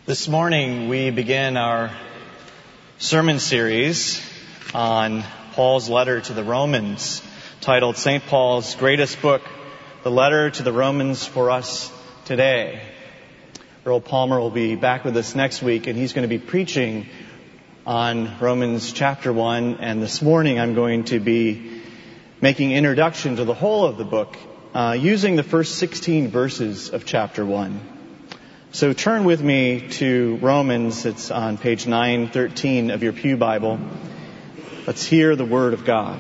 This morning we begin our sermon series on Paul's letter to the Romans, titled St. Paul's Greatest Book, the Letter to the Romans for Us Today. Earl Palmer will be back with us next week, and he's going to be preaching on Romans chapter 1, and this morning I'm going to be making introduction to the whole of the book, using the first 16 verses of chapter 1. So turn with me to Romans. It's on page 913 of your Pew Bible. Let's hear the Word of God.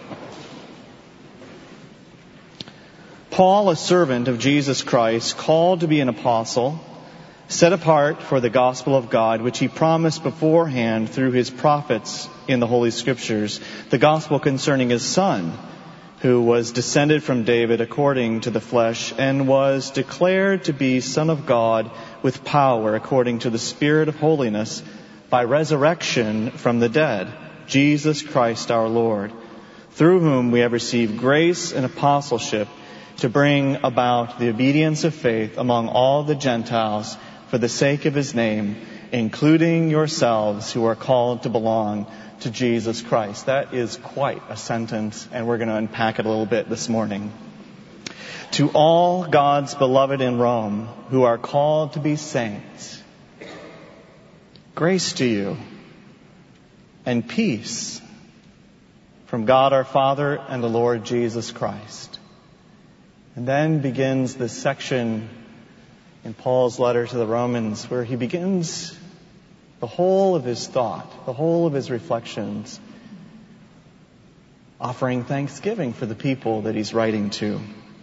Paul, a servant of Jesus Christ, called to be an apostle, set apart for the gospel of God, which he promised beforehand through his prophets in the Holy Scriptures, the gospel concerning his Son, who was descended from David according to the flesh, and was declared to be Son of God with power according to the Spirit of holiness by resurrection from the dead, Jesus Christ our Lord, through whom we have received grace and apostleship to bring about the obedience of faith among all the Gentiles for the sake of his name, including yourselves who are called to belong to Jesus Christ. That is quite a sentence, and we're going to unpack it a little bit this morning. To all God's beloved in Rome who are called to be saints, grace to you and peace from God our Father and the Lord Jesus Christ. And then begins this section in Paul's letter to the Romans where he begins the whole of his thought, the whole of his reflections, offering thanksgiving for the people that he's writing to.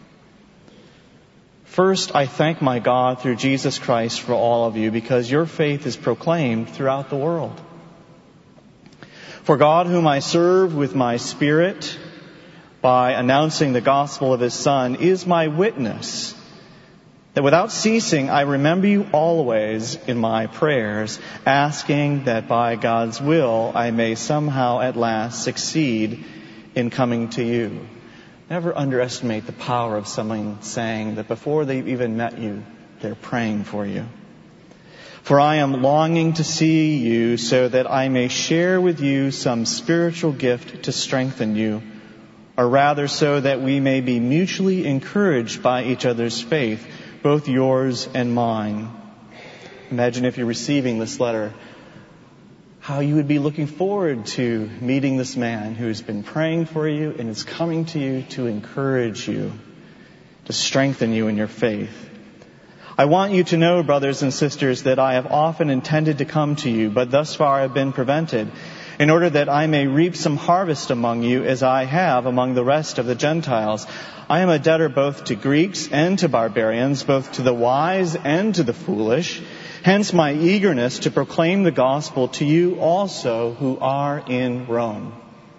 First, I thank my God through Jesus Christ for all of you, because your faith is proclaimed throughout the world. For God, whom I serve with my spirit by announcing the gospel of his Son, is my witness that without ceasing I remember you always in my prayers, asking that by God's will I may somehow at last succeed in coming to you. Never underestimate the power of someone saying that before they've even met you, they're praying for you. For I am longing to see you so that I may share with you some spiritual gift to strengthen you, or rather so that we may be mutually encouraged by each other's faith, both yours and mine. Imagine if you're receiving this letter, how you would be looking forward to meeting this man who's been praying for you and is coming to you to encourage you, to strengthen you in your faith. I want you to know, brothers and sisters, that I have often intended to come to you, but thus far I have been prevented, in order that I may reap some harvest among you as I have among the rest of the Gentiles. I am a debtor both to Greeks and to barbarians, both to the wise and to the foolish. Hence my eagerness to proclaim the gospel to you also who are in Rome.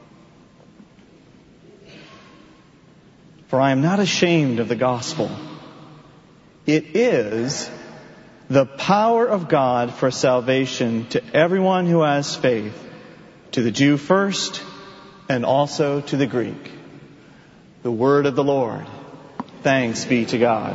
For I am not ashamed of the gospel. It is the power of God for salvation to everyone who has faith, to the Jew first and also to the Greek. The word of the Lord. Thanks be to God.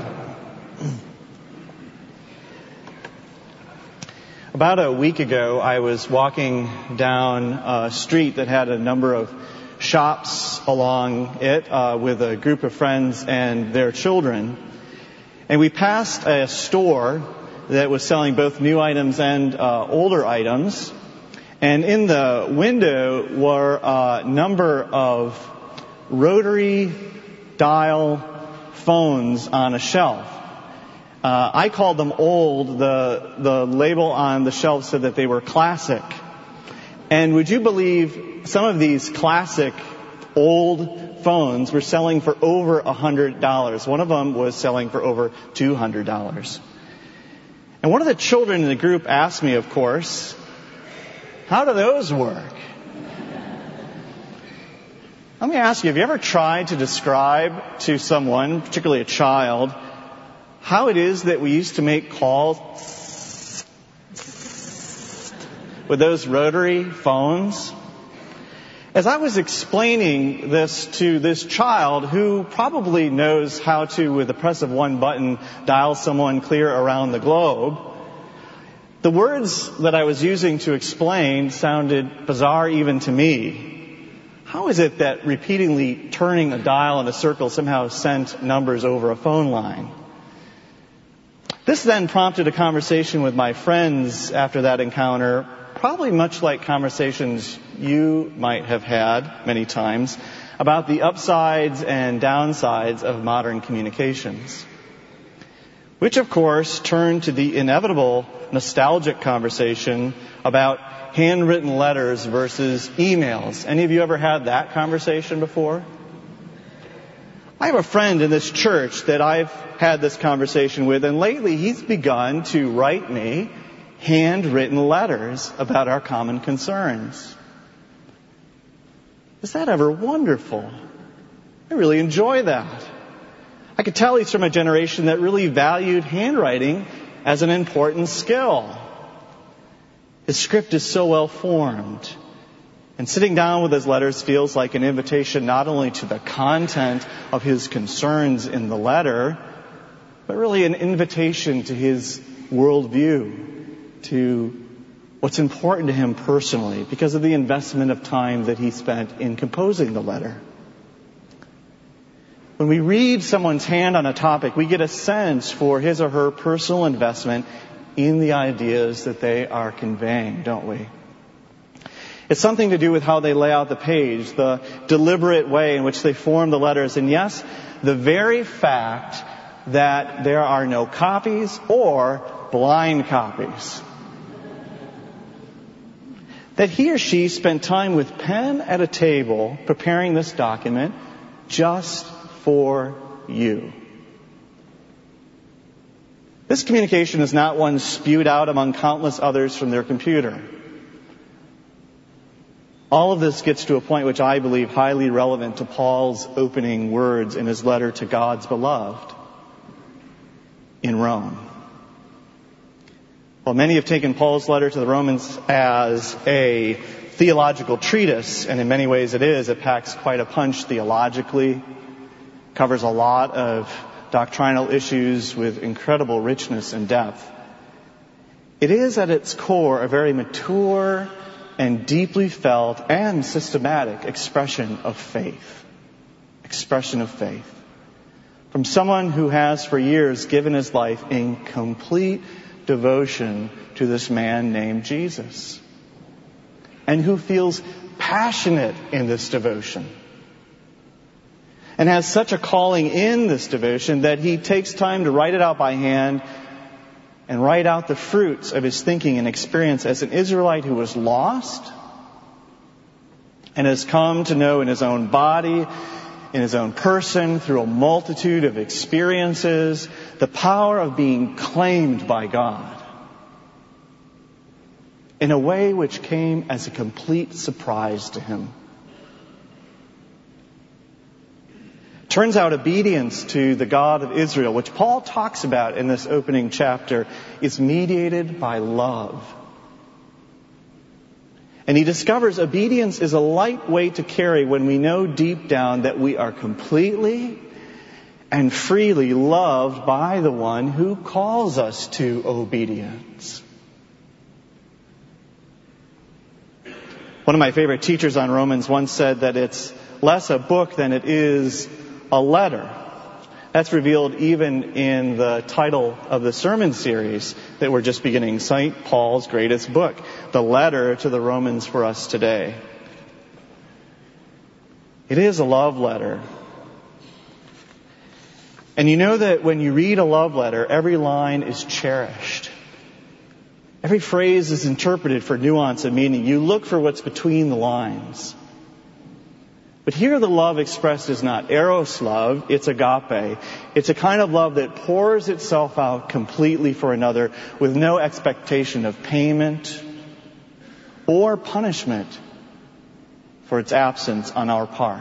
About a week ago, I was walking down a street that had a number of shops along it with a group of friends and their children. And we passed a store that was selling both new items and older items. And in the window were a number of rotary dial phones on a shelf. I called them old. The label on the shelf said that they were classic. And would you believe some of these classic old phones were selling for over $100. One of them was selling for over $200. And one of the children in the group asked me, of course, how do those work? Let me ask you, have you ever tried to describe to someone, particularly a child, how it is that we used to make calls with those rotary phones? As I was explaining this to this child who probably knows how to, with the press of one button, dial someone clear around the globe, The words that I was using to explain sounded bizarre even to me. How is it that repeatedly turning a dial in a circle somehow sent numbers over a phone line? This then prompted a conversation with my friends after that encounter, probably much like conversations you might have had many times, about the upsides and downsides of modern communications. Which, of course, turned to the inevitable nostalgic conversation about handwritten letters versus emails. Any of you ever had that conversation before? I have a friend in this church that I've had this conversation with, and lately he's begun to write me handwritten letters about our common concerns. Is that ever wonderful? I really enjoy that. I could tell he's from a generation that really valued handwriting as an important skill. His script is so well formed. And sitting down with his letters feels like an invitation not only to the content of his concerns in the letter, but really an invitation to his worldview, to what's important to him personally because of the investment of time that he spent in composing the letter. When we read someone's hand on a topic, we get a sense for his or her personal investment in the ideas that they are conveying, don't we? It's something to do with how they lay out the page, the deliberate way in which they form the letters, and yes, the very fact that there are no copies or blind copies. That he or she spent time with pen at a table preparing this document just for you. This communication is not one spewed out among countless others from their computer. All of this gets to a point which I believe highly relevant to Paul's opening words in his letter to God's beloved in Rome. Well, many have taken Paul's letter to the Romans as a theological treatise, and in many ways it is. It packs quite a punch theologically, covers a lot of doctrinal issues with incredible richness and depth. It is at its core a very mature and deeply felt and systematic expression of faith. Expression of faith. From someone who has for years given his life in complete devotion to this man named Jesus. And who feels passionate in this devotion. And has such a calling in this devotion that he takes time to write it out by hand and write out the fruits of his thinking and experience as an Israelite who was lost and has come to know in his own body, in his own person, through a multitude of experiences, the power of being claimed by God in a way which came as a complete surprise to him. Turns out obedience to the God of Israel, which Paul talks about in this opening chapter, is mediated by love. And he discovers obedience is a light weight to carry when we know deep down that we are completely and freely loved by the one who calls us to obedience. One of my favorite teachers on Romans once said that it's less a book than it is a letter. That's revealed even in the title of the sermon series that we're just beginning, St. Paul's greatest book, the letter to the Romans for us today. It is a love letter. And you know that when you read a love letter, every line is cherished. Every phrase is interpreted for nuance and meaning. You look for what's between the lines. But here the love expressed is not eros love, it's agape. It's a kind of love that pours itself out completely for another with no expectation of payment or punishment for its absence on our part.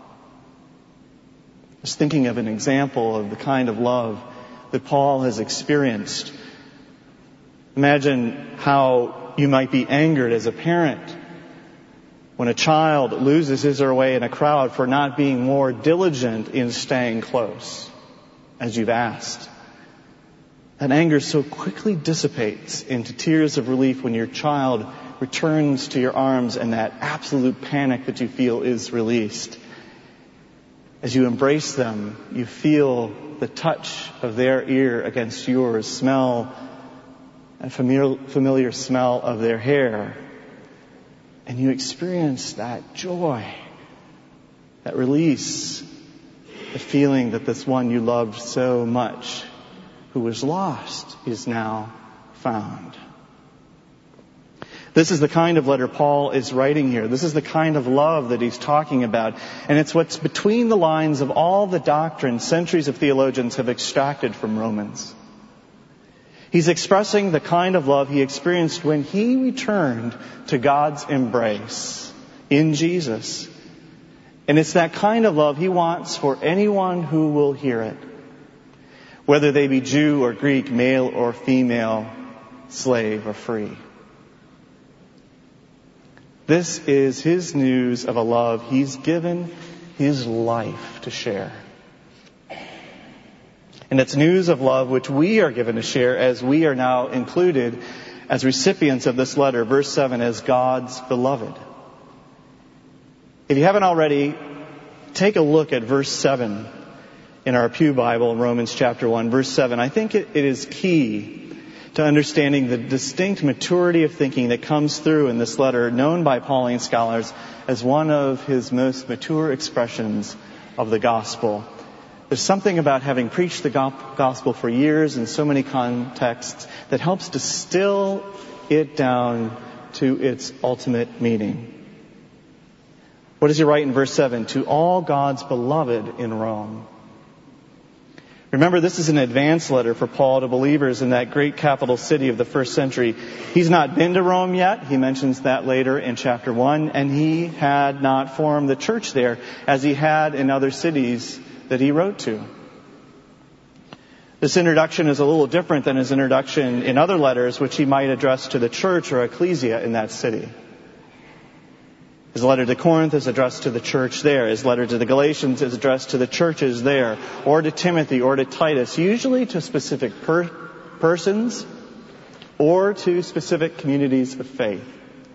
I was thinking of an example of the kind of love that Paul has experienced. Imagine how you might be angered as a parent when a child loses his or her way in a crowd for not being more diligent in staying close, as you've asked. That anger so quickly dissipates into tears of relief when your child returns to your arms and that absolute panic that you feel is released. As you embrace them, you feel the touch of their ear against yours, smell a familiar smell of their hair. And you experience that joy, that release, the feeling that this one you loved so much, who was lost, is now found. This is the kind of letter Paul is writing here. This is the kind of love that he's talking about. And it's what's between the lines of all the doctrine centuries of theologians have extracted from Romans. He's expressing the kind of love he experienced when he returned to God's embrace in Jesus. And it's that kind of love he wants for anyone who will hear it, whether they be Jew or Greek, male or female, slave or free. This is his news of a love he's given his life to share. And it's news of love which we are given to share as we are now included as recipients of this letter, verse 7, as God's beloved. If you haven't already, take a look at verse 7 in our Pew Bible in Romans chapter 1, verse 7. I think it is key to understanding the distinct maturity of thinking that comes through in this letter, known by Pauline scholars as one of his most mature expressions of the gospel. There's something about having preached the gospel for years in so many contexts that helps distill it down to its ultimate meaning. What does he write in verse 7? To all God's beloved in Rome. Remember, this is an advance letter for Paul to believers in that great capital city of the first century. He's not been to Rome yet. He mentions that later in chapter 1. And he had not formed the church there as he had in other cities that he wrote to. This introduction is a little different than his introduction in other letters which he might address to the church or ecclesia in that city. His letter to Corinth is addressed to the church there. His letter to the Galatians is addressed to the churches there, or to Timothy, or to Titus, usually to specific persons or to specific communities of faith.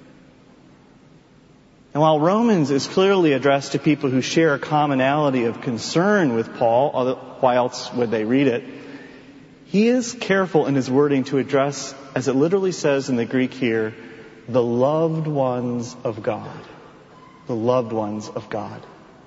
And while Romans is clearly addressed to people who share a commonality of concern with Paul, why else would they read it? He is careful in his wording to address, as it literally says in the Greek here, the loved ones of God. The loved ones of God.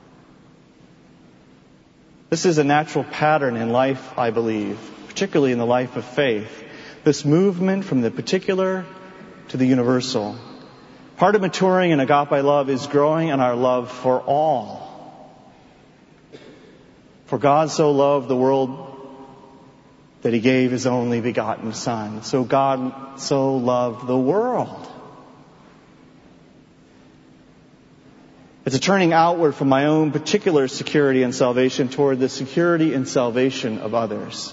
This is a natural pattern in life, I believe, particularly in the life of faith. This movement from the particular to the universal. Part of maturing in agape love is growing in our love for all. For God so loved the world that he gave his only begotten Son. So God so loved the world. It's a turning outward from my own particular security and salvation toward the security and salvation of others.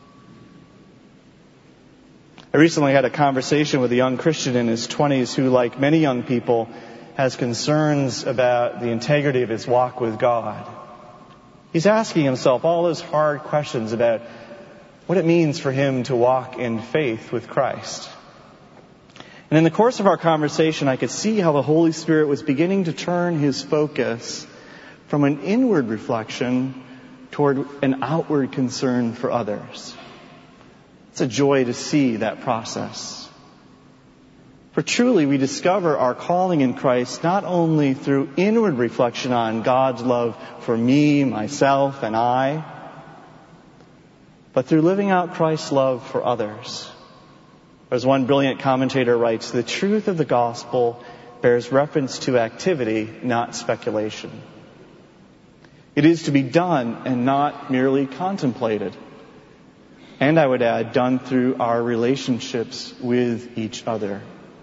I recently had a conversation with a young Christian in his 20s who, like many young people, has concerns about the integrity of his walk with God. He's asking himself all those hard questions about what it means for him to walk in faith with Christ. And in the course of our conversation, I could see how the Holy Spirit was beginning to turn his focus from an inward reflection toward an outward concern for others. It's a joy to see that process. For truly, we discover our calling in Christ not only through inward reflection on God's love for me, myself, and I, but through living out Christ's love for others. As one brilliant commentator writes, the truth of the gospel bears reference to activity, not speculation. It is to be done and not merely contemplated. And I would add, done through our relationships with each other.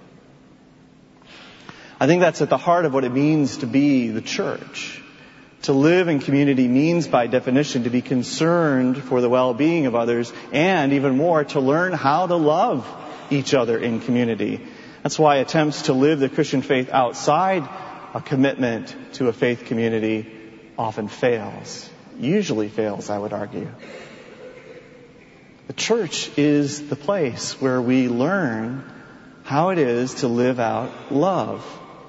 I think that's at the heart of what it means to be the church. To live in community means, by definition, to be concerned for the well-being of others, and even more, to learn how to love each other in community. That's why attempts to live the Christian faith outside a commitment to a faith community often fails. Usually fails, I would argue. The church is the place where we learn how it is to live out love.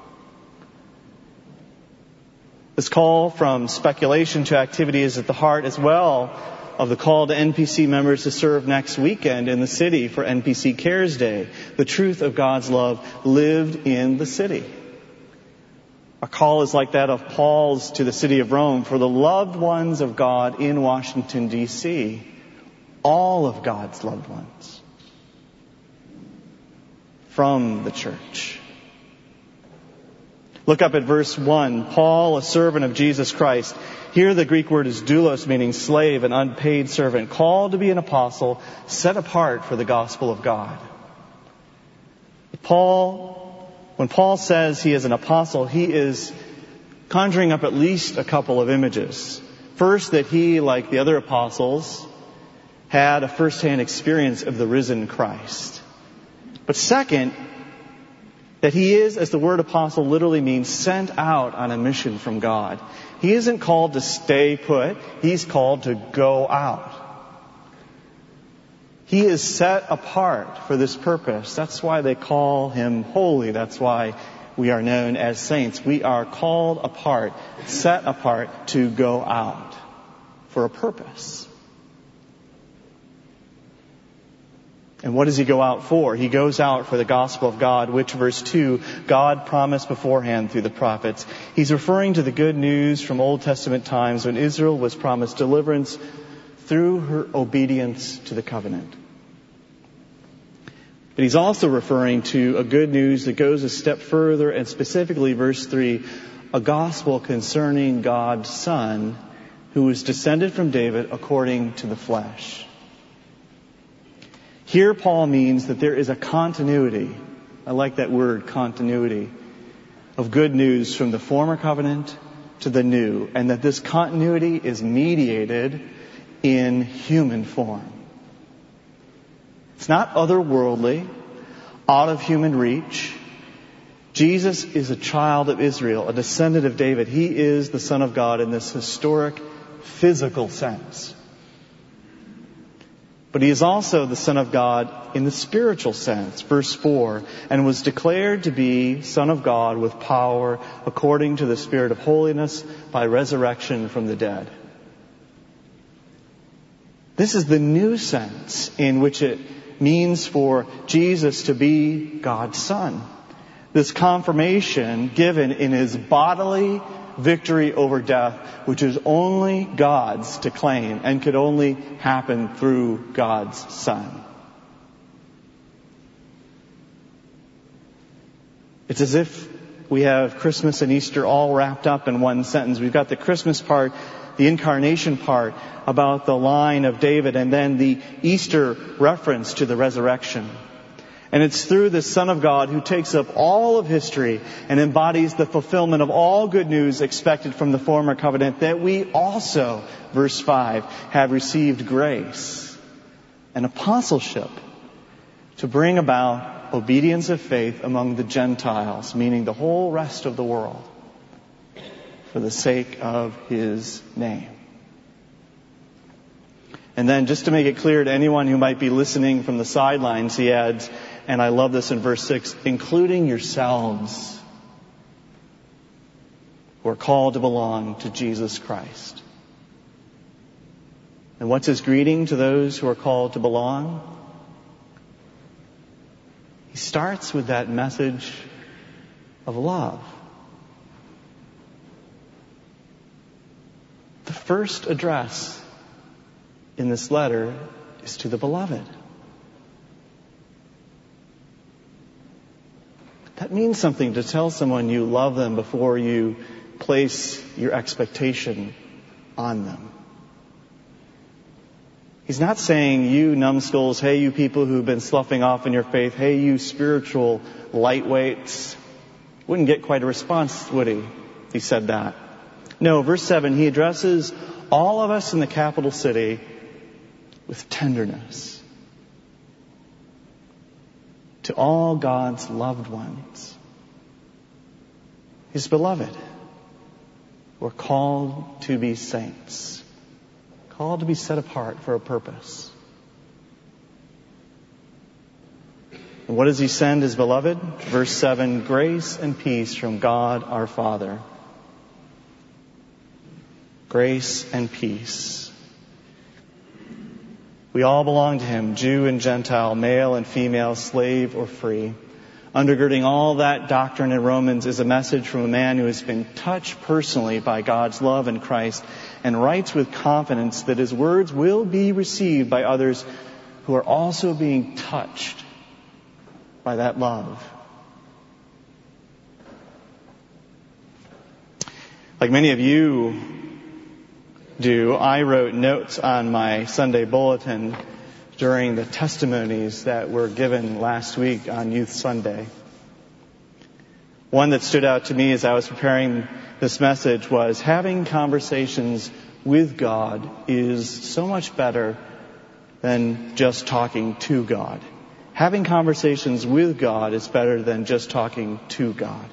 This call from speculation to activity is at the heart as well of the call to NPC members to serve next weekend in the city for NPC Cares Day. The truth of God's love lived in the city. A call is like that of Paul's to the city of Rome for the loved ones of God in Washington, D.C. All of God's loved ones. From the church. Look up at verse 1. Paul, a servant of Jesus Christ. Here the Greek word is doulos, meaning slave, an unpaid servant, called to be an apostle, set apart for the gospel of God. When Paul says he is an apostle, he is conjuring up at least a couple of images. First, that he, like the other apostles, had a first-hand experience of the risen Christ. But second, that he is, as the word apostle literally means, sent out on a mission from God. He isn't called to stay put. He's called to go out. He is set apart for this purpose. That's why they call him holy. That's why we are known as saints. We are called apart, set apart to go out for a purpose. And what does he go out for? He goes out for the gospel of God, which, verse 2, God promised beforehand through the prophets. He's referring to the good news from Old Testament times when Israel was promised deliverance through her obedience to the covenant. But he's also referring to a good news that goes a step further, and specifically, verse 3, a gospel concerning God's Son, who was descended from David according to the flesh. Here Paul means that there is a continuity, I like that word, continuity, of good news from the former covenant to the new, and that this continuity is mediated in human form. It's not otherworldly, out of human reach. Jesus is a child of Israel, a descendant of David. He is the Son of God in this historic, physical sense. But he is also the Son of God in the spiritual sense. Verse 4, and was declared to be Son of God with power according to the Spirit of holiness by resurrection from the dead. This is the new sense in which it means for Jesus to be God's Son. This confirmation given in his bodily victory over death, which is only God's to claim and could only happen through God's Son. It's as if we have Christmas and Easter all wrapped up in one sentence. We've got the Christmas part, the incarnation part about the line of David, and then the Easter reference to the resurrection. And it's through the Son of God who takes up all of history and embodies the fulfillment of all good news expected from the former covenant that we also, verse 5, have received grace and apostleship to bring about obedience of faith among the Gentiles, meaning the whole rest of the world, for the sake of his name. And then, just to make it clear to anyone who might be listening from the sidelines, he adds, and I love this in verse 6, including yourselves, who are called to belong to Jesus Christ. And what's his greeting to those who are called to belong? He starts with that message of love. The first address in this letter is to the beloved. That means something to tell someone you love them before you place your expectation on them. He's not saying, you numbskulls, hey, you people who've been sloughing off in your faith, hey, you spiritual lightweights. Wouldn't get quite a response, would he? He said that. No, verse 7, he addresses all of us in the capital city with tenderness. To all God's loved ones, his beloved, who are called to be saints, called to be set apart for a purpose. And what does he send his beloved? Verse 7, grace and peace from God our Father. Grace and peace. We all belong to him, Jew and Gentile, male and female, slave or free. Undergirding all that doctrine in Romans is a message from a man who has been touched personally by God's love in Christ and writes with confidence that his words will be received by others who are also being touched by that love. Like many of you do, I wrote notes on my Sunday bulletin during the testimonies that were given last week on Youth Sunday. One that stood out to me as I was preparing this message was having conversations with God is so much better than just talking to God. Having conversations with God is better than just talking to God.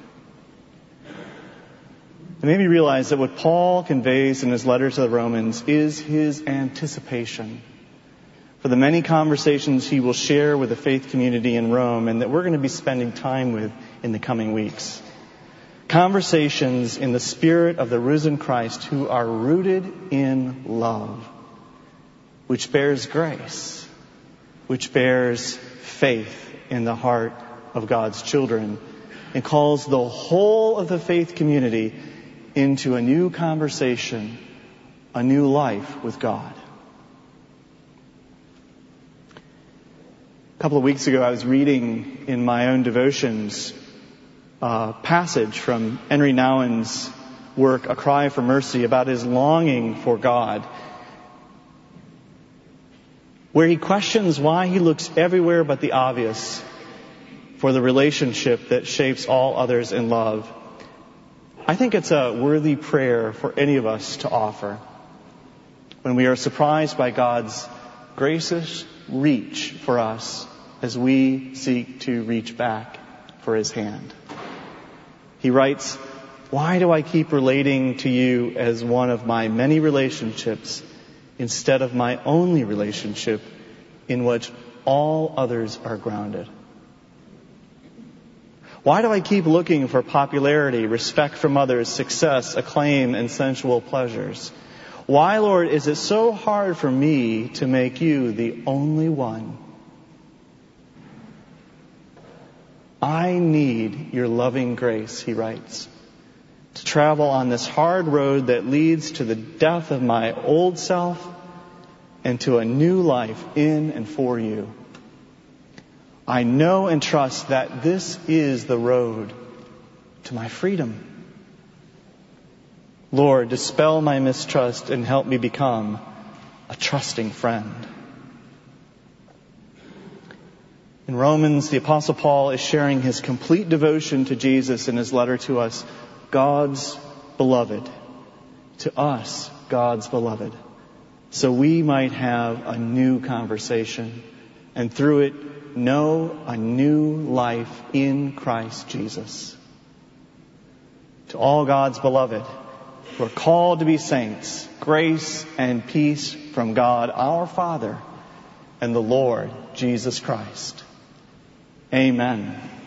It made me realize that what Paul conveys in his letter to the Romans is his anticipation for the many conversations he will share with the faith community in Rome and that we're going to be spending time with in the coming weeks. Conversations in the spirit of the risen Christ who are rooted in love, which bears grace, which bears faith in the heart of God's children, and calls the whole of the faith community into a new conversation, a new life with God. A couple of weeks ago, I was reading in my own devotions a passage from Henry Nouwen's work, A Cry for Mercy, about his longing for God, where he questions why he looks everywhere but the obvious for the relationship that shapes all others in love. I think it's a worthy prayer for any of us to offer when we are surprised by God's gracious reach for us as we seek to reach back for his hand. He writes, "Why do I keep relating to you as one of my many relationships instead of my only relationship in which all others are grounded? Why do I keep looking for popularity, respect from others, success, acclaim, and sensual pleasures? Why, Lord, is it so hard for me to make you the only one? I need your loving grace," he writes, "to travel on this hard road that leads to the death of my old self and to a new life in and for you. I know and trust that this is the road to my freedom. Lord, dispel my mistrust and help me become a trusting friend." In Romans, the Apostle Paul is sharing his complete devotion to Jesus in his letter to us, God's beloved. To us, God's beloved. So we might have a new conversation and through it know a new life in Christ Jesus. To all God's beloved who are called to be saints, grace and peace from God our Father and the Lord Jesus Christ. Amen.